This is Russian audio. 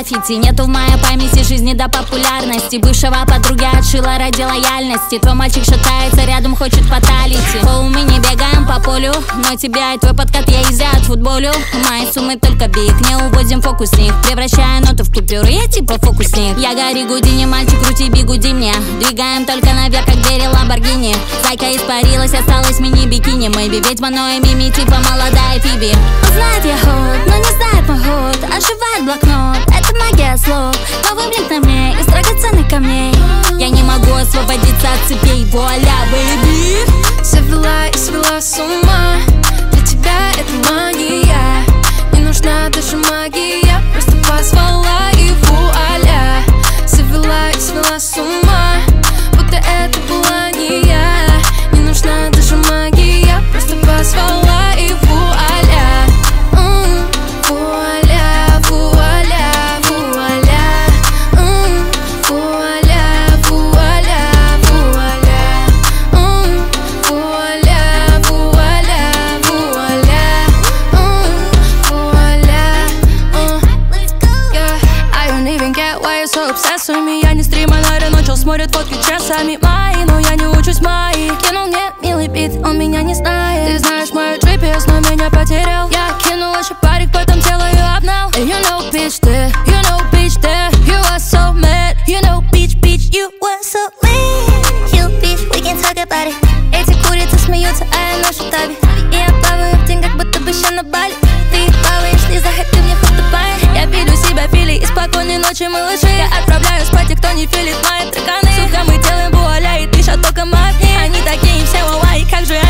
граффити. Нету в моей памяти жизни до популярности. Бывшего подруги отшила ради лояльности. Твой мальчик шатается, рядом хочет фаталити. Мы не бегаем по полю, но тебя и твой подкат я из-за отфутболю. Мои суммы только биг, не уводим фокусник, превращая ноты в купюры, я типа фокусник. Я гори Гудини, мальчик, крути бигуди мне. Двигаем только наверх, как двери Ламборгини. Зайка испарилась, осталась мини-бикини. Мэйби, ведьма, но и мими, типа молодая Фиби. Знает я ход, но не знает мой ход. Оживает блокнот, это магия слов. Новый блик на мне из драгоценных камней. Я не могу освободиться от цепей. Вуаля, бэйби. Завела и свела с ума. Для тебя это магия. Не нужна даже магия. Просто позвала и вуаля. Завела и свела с ума. Будто это была не я. Не нужна даже магия. Просто позвала и вуаля. Вуаля, вуаля, вуаля. Вуаля, вуаля, вуаля. Вуаля, вуаля, вуаля. Вуаля. I don't even get why you're so obsessed with me. Я не стример, начал смотрит фотки часами мои. Но я не учусь мои. Кинул мне милый бит, он меня не знает. Ты знаешь мою GPS, но меня потерял. Я кинул еще парик, потом делаю обнал. You know bitch there, you know bitch there. You are so mad, you know bitch, bitch. You were so mad. You bitch, we can talk about it. Эти курицы смеются, а я ношу таби. И я плаваю в деньгах, будто бы ща на Бали. Ты плаваешь, Лиза, хоть ты мне хоть тупая. Я пилю себя фили и спокойной ночи, малыши. Я отправляю спать, и кто не филит мои треканы. Сука, мы делаем вуаля, и ты ща только мапни. Они такие все вуаля, и как же